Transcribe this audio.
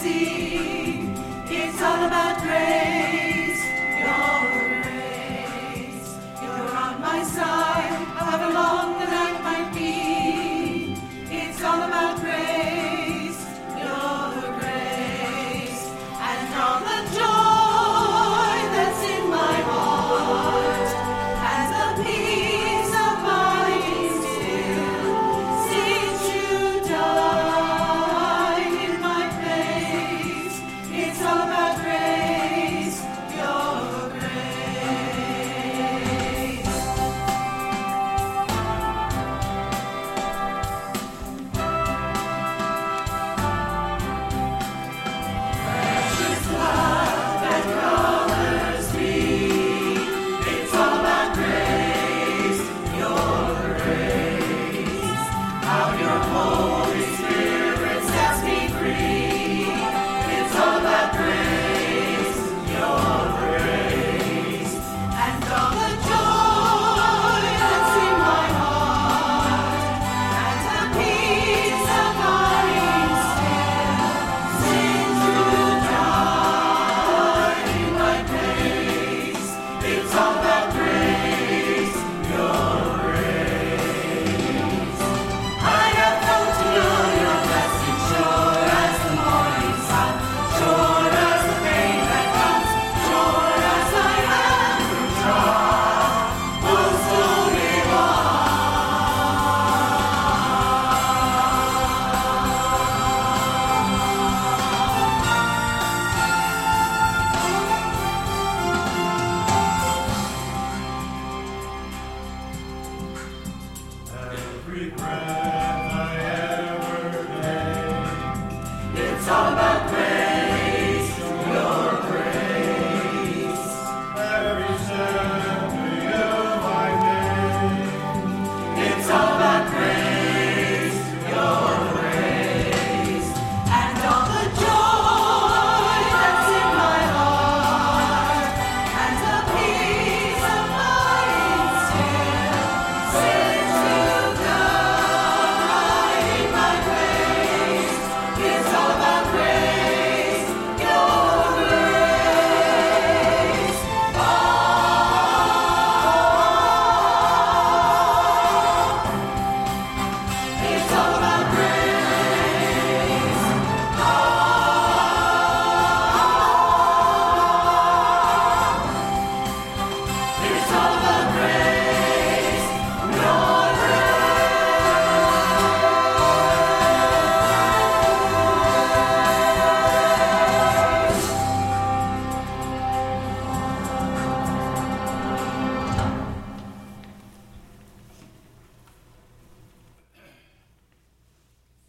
sing. It's all about grace, your grace. You're on my side, however long the night might be. It's all about grace, your grace, and all the joy that's in my heart, and the peace abiding still, since you died in my place. It's all about grace, your grace. Precious blood that covers me. It's all about grace, your grace. How your Holy Spirit sets me free. It's all about grace, your grace, and all the joy that's in my heart, and the peace abiding still, since you died in my place. It's all about grace, your grace. I have come to know your blessing, sure as the morning sun, sure as the rain that comes, sure as I am from trial, most holy one. Every breath I ever take, it's all about